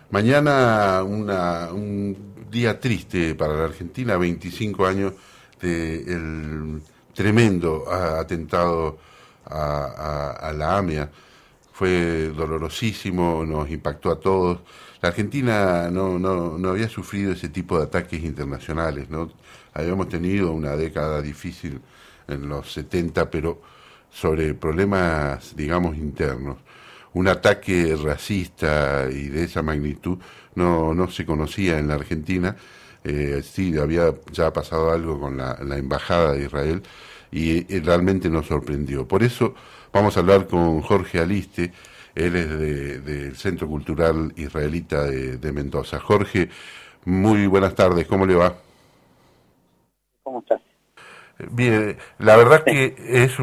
Mañana un día triste para la Argentina, 25 años del tremendo atentado a la AMIA. Fue dolorosísimo, nos impactó a todos. La Argentina no había sufrido ese tipo de ataques internacionales, ¿no? Habíamos tenido una década difícil en los 70, pero sobre problemas, digamos, internos. Un ataque racista y de esa magnitud no se conocía en la Argentina. Sí, había ya pasado algo con la Embajada de Israel y realmente nos sorprendió. Por eso vamos a hablar con Jorge Aliste, él es del Centro Cultural Israelita de Mendoza. Jorge, muy buenas tardes, ¿cómo le va? ¿Cómo estás? Bien, la verdad que es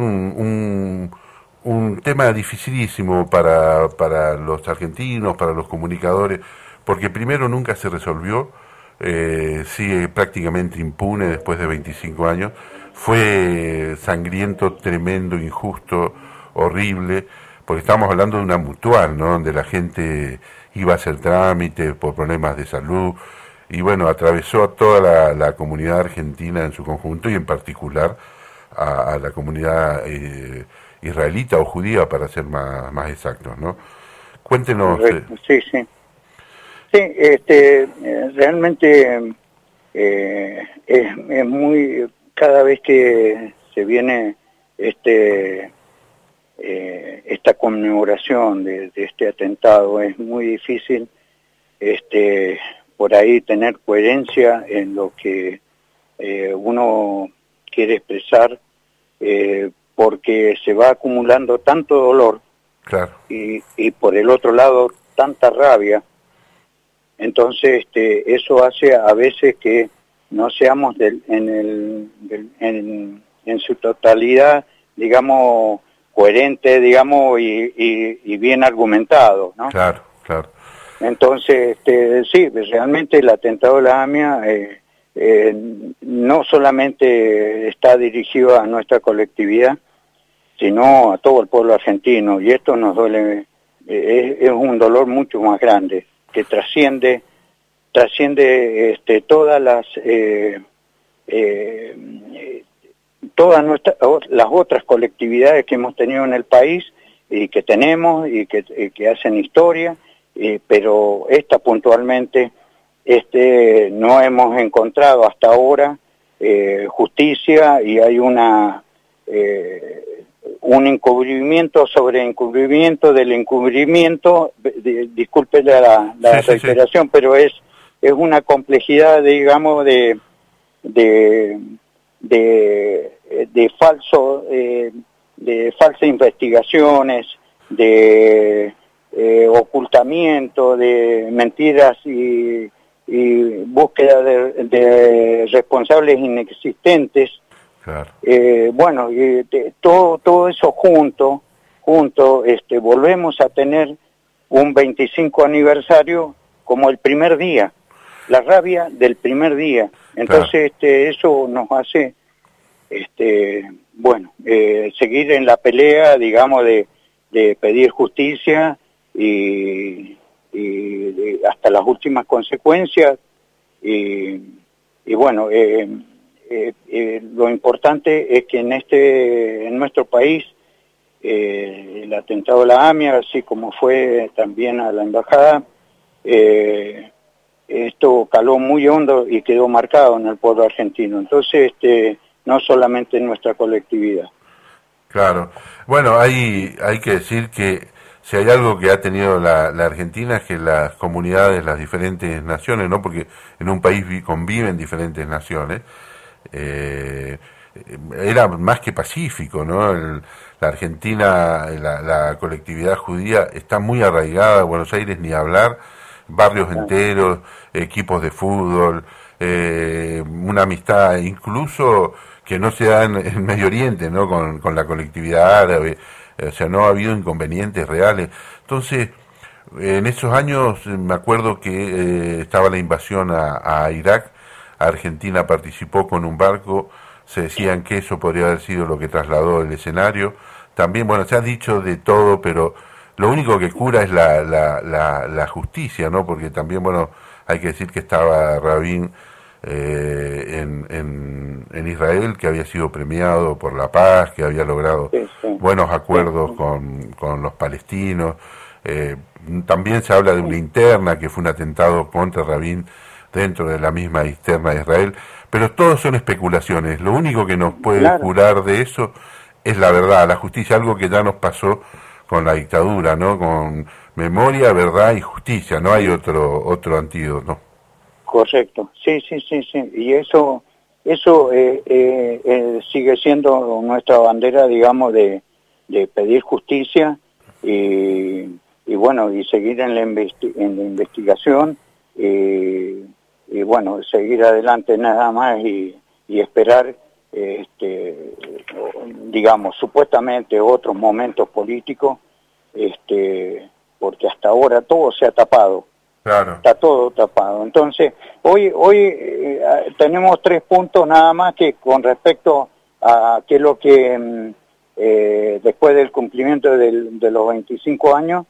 un tema dificilísimo para los argentinos, para los comunicadores, porque primero nunca se resolvió, sigue prácticamente impune después de 25 años, fue sangriento, tremendo, injusto, horrible, porque estamos hablando de una mutual, ¿no? Donde la gente iba a hacer trámites por problemas de salud, y bueno, atravesó a toda la comunidad argentina en su conjunto y en particular a la comunidad israelita o judía, para ser más exactos, ¿no? Cuéntenos. Correcto, sí, sí. Sí, realmente es muy, cada vez que se viene esta conmemoración de este atentado, es muy difícil por ahí tener coherencia en lo que uno quiere expresar, porque se va acumulando tanto dolor, Claro, y por el otro lado tanta rabia. Entonces eso hace a veces que no seamos en su totalidad, digamos, coherentes, digamos, y bien argumentados, ¿no? claro, claro. Entonces, sí, realmente el atentado de la AMIA no solamente está dirigido a nuestra colectividad, sino a todo el pueblo argentino, y esto nos duele, es un dolor mucho más grande, que trasciende todas las otras colectividades que hemos tenido en el país y que tenemos y que hacen historia, pero esta puntualmente no hemos encontrado hasta ahora justicia, y hay un encubrimiento sobre encubrimiento del encubrimiento. Disculpe la Sí, sí, sí. reiteración, pero es una complejidad, digamos, de falsas investigaciones, de ocultamiento, de mentiras y búsqueda de responsables inexistentes. Claro. Bueno, todo eso junto, volvemos a tener un 25 aniversario como el primer día, la rabia del primer día. Claro. Entonces, eso nos hace, seguir en la pelea, digamos, de pedir justicia y hasta las últimas consecuencias. Y bueno, lo importante es que en nuestro país, el atentado a la AMIA, así como fue también a la embajada, esto caló muy hondo y quedó marcado en el pueblo argentino. Entonces, no solamente en nuestra colectividad. Claro. Bueno, hay que decir que si hay algo que ha tenido la Argentina es que las comunidades, las diferentes naciones, ¿no? Porque en un país conviven diferentes naciones, eh, era más que pacífico, ¿no? La Argentina, la colectividad judía está muy arraigada, Buenos Aires ni hablar, barrios enteros, equipos de fútbol, una amistad incluso que no se da en Medio Oriente, ¿no? Con la colectividad árabe, o sea, no ha habido inconvenientes reales. Entonces, en esos años me acuerdo que estaba la invasión a Irak, Argentina participó con un barco, se decían que eso podría haber sido lo que trasladó el escenario. También, bueno, se ha dicho de todo, pero lo único que cura es la justicia, ¿no? Porque también, bueno, hay que decir que estaba Rabin en Israel, que había sido premiado por la paz, que había logrado sí, sí, buenos sí, acuerdos sí, con los palestinos. Eh, También se habla de una interna, que fue un atentado contra Rabin dentro de la misma interna de Israel, pero todos son especulaciones. Lo único que nos puede claro. curar de eso es la verdad, la justicia, algo que ya nos pasó con la dictadura, ¿no? Con memoria, verdad y justicia, no hay otro antídoto, ¿no? Correcto, sí, sí, sí, sí, y eso sigue siendo nuestra bandera, digamos, de pedir justicia y, y bueno, y seguir en en la investigación y bueno, seguir adelante nada más y esperar, digamos, supuestamente otros momentos políticos, porque hasta ahora todo se ha tapado. Claro, Está todo tapado. Entonces, hoy tenemos 3 puntos nada más que con respecto a qué es lo que después del cumplimiento de los 25 años,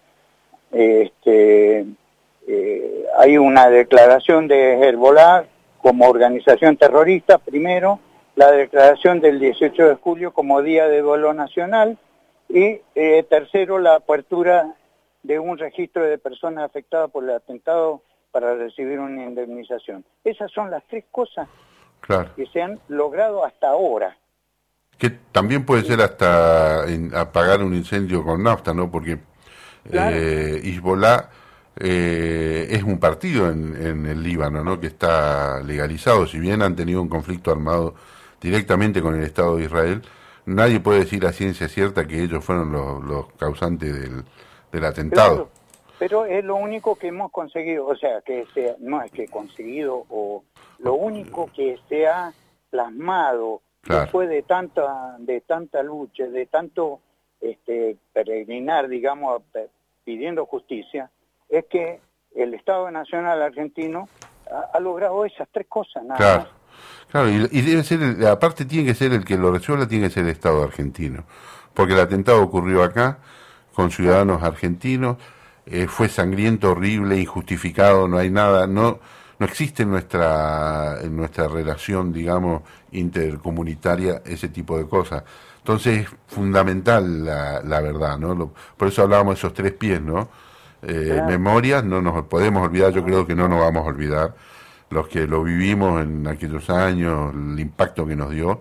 hay una declaración de Hezbollah como organización terrorista, primero, la declaración del 18 de julio como Día de Duelo Nacional y tercero, la apertura de un registro de personas afectadas por el atentado para recibir una indemnización. Esas son las 3 cosas claro. que se han logrado hasta ahora. Que también puede ser hasta apagar un incendio con nafta, ¿no? Porque Claro, Hezbollah es un partido en el Líbano, ¿no? Que está legalizado. Si bien han tenido un conflicto armado directamente con el Estado de Israel, nadie puede decir a ciencia cierta que ellos fueron los causantes del atentado. claro, pero es lo único que hemos conseguido, o sea, no es que conseguido, o lo único que se ha plasmado Claro, después de tanta lucha, de tanto peregrinar, digamos, pidiendo justicia, es que el Estado Nacional argentino ha logrado esas 3 cosas nada claro. más. Claro, y debe ser, aparte tiene que ser el que lo resuelva, tiene que ser el Estado argentino. Porque el atentado ocurrió acá, con ciudadanos argentinos, fue sangriento, horrible, injustificado, no hay nada, no existe en nuestra relación, digamos, intercomunitaria ese tipo de cosas. Entonces es fundamental la verdad, ¿no? Por eso hablábamos de esos 3 pies, ¿no? Claro, Memoria, no nos podemos olvidar, yo creo que no nos vamos a olvidar los que lo vivimos en aquellos años, el impacto que nos dio,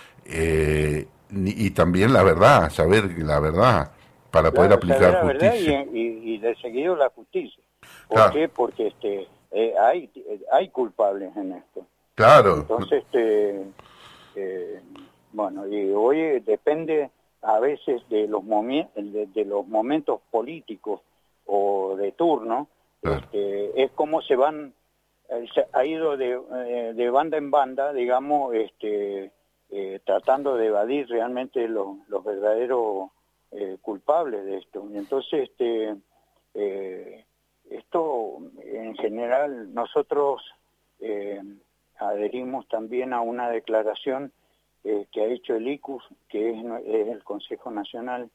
y también la verdad, saber la verdad, para poder claro, saber aplicar la verdad justicia. y de seguido la justicia. ¿Por Claro, qué? Porque hay culpables en esto. claro, Entonces, eh, bueno, y hoy depende a veces de de los momentos políticos o de turno, claro, es como se van, se ha ido de banda en banda, digamos, tratando de evadir realmente los verdaderos culpables de esto. Y entonces, eh, esto en general nosotros eh, adherimos también a una declaración que ha hecho el ICUS, que es el Consejo Nacional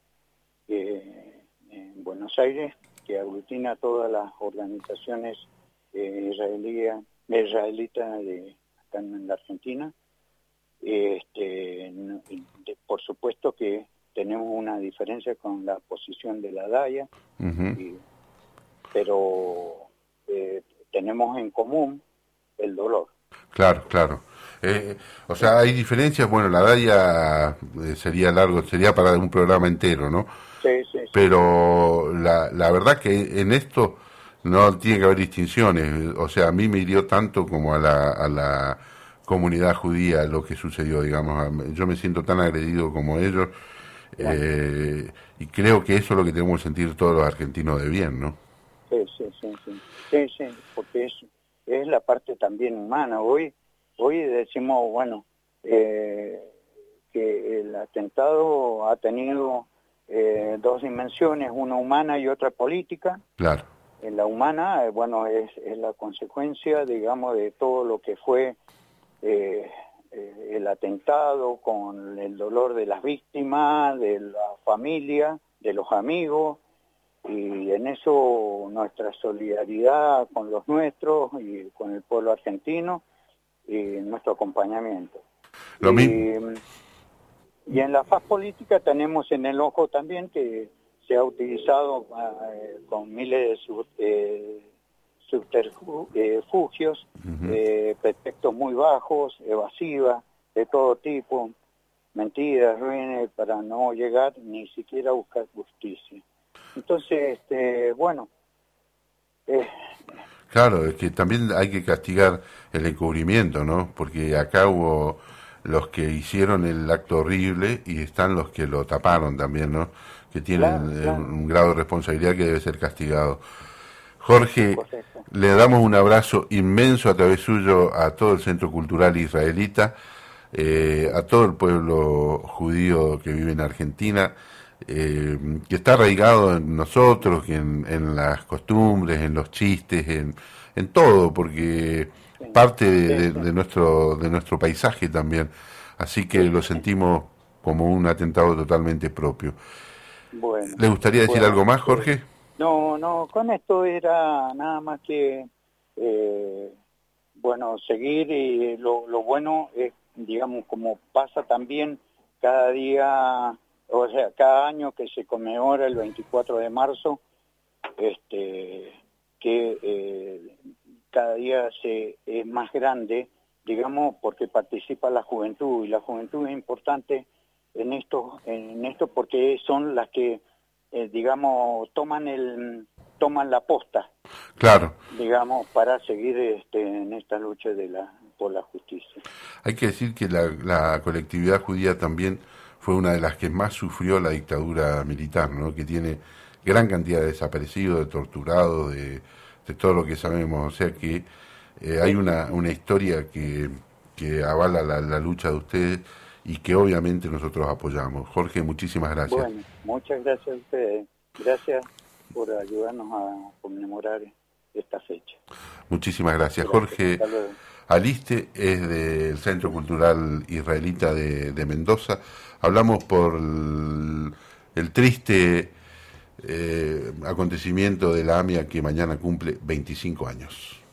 en Buenos Aires, que aglutina todas las organizaciones israelitas acá en la Argentina. Por supuesto que tenemos una diferencia con la posición de la DAIA, ujú, y- pero tenemos en común el dolor. claro, claro. O sea, hay diferencias, bueno, la DAIA sería largo, sería para un programa entero, ¿no? Sí, sí, sí, sí. Pero la verdad que en esto no tiene que haber distinciones. O sea, a mí me hirió tanto como a la comunidad judía lo que sucedió, digamos. Yo me siento tan agredido como ellos, Claro. y creo que eso es lo que tenemos que sentir todos los argentinos de bien, ¿no? Sí, sí, sí, sí, sí, sí, porque es la parte también humana. Hoy decimos, bueno, que el atentado ha tenido 2 dimensiones, una humana y otra política. Claro, En la humana, bueno, es la consecuencia, digamos, de todo lo que fue eh, el atentado, con el dolor de las víctimas, de la familia, de los amigos, y en eso nuestra solidaridad con los nuestros y con el pueblo argentino y nuestro acompañamiento. Lo mismo. Y en la faz política tenemos en el ojo también que se ha utilizado con miles de subterfugios, pretextos muy bajos, evasivas, de todo tipo, mentiras, ruines, para no llegar ni siquiera a buscar justicia. Entonces, bueno... Claro, es que también hay que castigar el encubrimiento, ¿no? Porque acá hubo los que hicieron el acto horrible y están los que lo taparon también, ¿no? Que tienen claro. un grado de responsabilidad que debe ser castigado. Jorge, Correcto. le damos un abrazo inmenso a través suyo a todo el Centro Cultural Israelita, a todo el pueblo judío que vive en Argentina, que está arraigado en nosotros, en las costumbres, en los chistes, en todo, porque parte de nuestro paisaje también. Así que lo sentimos como un atentado totalmente propio. Bueno, ¿Le gustaría decir algo más, Jorge? no, con esto era nada más que, bueno, seguir y lo bueno es, digamos, como pasa también cada día, o sea, cada año que se conmemora el 24 de marzo, que cada día es más grande, digamos, porque participa la juventud, y la juventud es importante en esto porque son las que digamos toman la posta, Claro. digamos, para seguir en esta lucha por la justicia. Hay que decir que la colectividad judía también fue una de las que más sufrió la dictadura militar, ¿no? Que tiene gran cantidad de desaparecidos, de torturados, de todo lo que sabemos. O sea que hay una historia que avala la lucha de ustedes y que obviamente nosotros apoyamos. Jorge, muchísimas gracias. Bueno, muchas gracias a ustedes. Gracias por ayudarnos a conmemorar esta fecha. Muchísimas gracias. Jorge Aliste es del Centro Cultural Israelita de Mendoza. Hablamos por el triste acontecimiento de la AMIA que mañana cumple 25 años.